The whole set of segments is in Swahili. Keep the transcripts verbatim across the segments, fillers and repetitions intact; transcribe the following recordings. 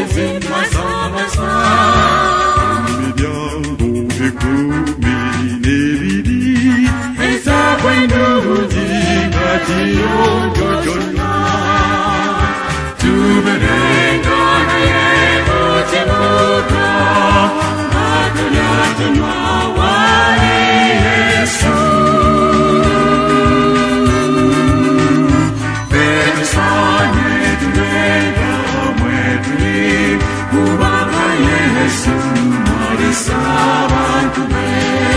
uzima samasa. Imiryango ikumi n'ibiri Eza kwenduzi batiyongojona. Tuberengana yebo tibuka. Matulyatunwa wale Yesu. Betusanye tubenga mwetuli. Kubanga Yesu marisa abantu be.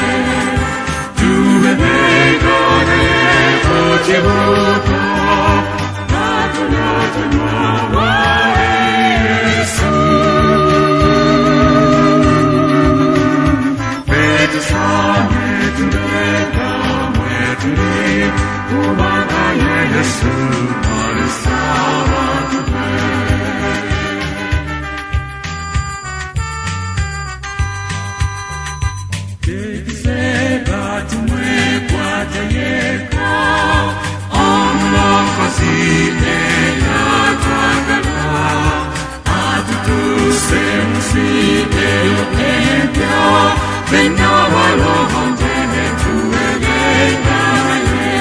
Tuberengana yebo tibuka. Matulyatunwa wale Yesu. Betusanye tubenga mwetuli. Kubanga Yesu marisa abantu be. Tekiseba tumwekwata yeka. Omulokosine yatwagala. Atutuse muside yokempya. Bena waloho njene tuwelenga naye.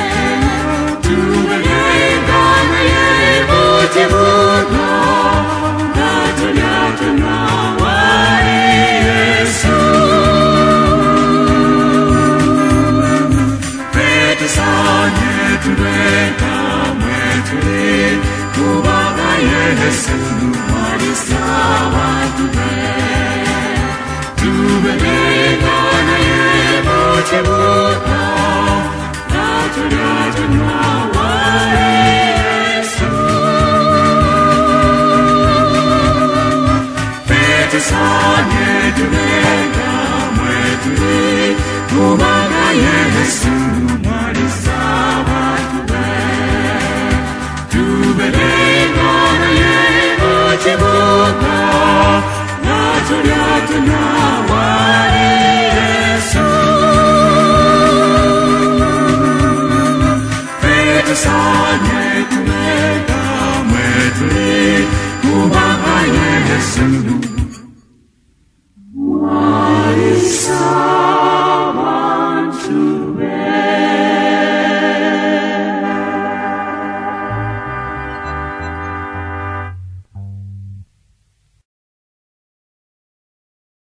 Tuwelenga naye butibuka. Natulyatuna wali Yesu. Betusanye tubenga mwetuli. Kubanga Yesu marisa abantu be. Tubelenga naye butibuka. Natulyatuna wali Yesu. Betusanye tubenga mwetuli. Kubanga Yesu marisa abantu be. Tubelenga naye butibuka. Natulyatuna wali Yesu. Betusanye tubenga mwetuli. Kubanga Yesu